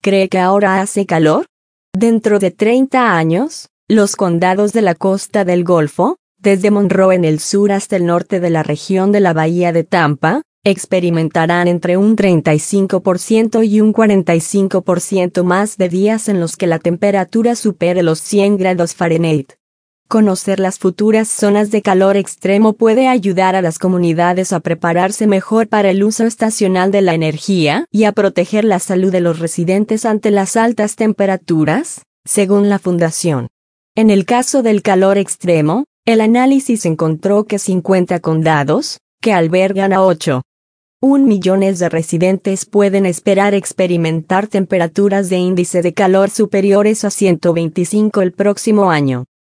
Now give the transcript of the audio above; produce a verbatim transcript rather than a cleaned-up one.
¿Cree que ahora hace calor? Dentro de treinta años, los condados de la costa del Golfo, desde Monroe en el sur hasta el norte de la región de la Bahía de Tampa, experimentarán entre un treinta y cinco por ciento y un cuarenta y cinco por ciento más de días en los que la temperatura supere los cien grados Fahrenheit. Conocer las futuras zonas de calor extremo puede ayudar a las comunidades a prepararse mejor para el uso estacional de la energía y a proteger la salud de los residentes ante las altas temperaturas, según la fundación. En el caso del calor extremo, el análisis encontró que cincuenta condados, que albergan a ocho punto uno millones de residentes pueden esperar experimentar temperaturas de índice de calor superiores a ciento veinticinco el próximo año.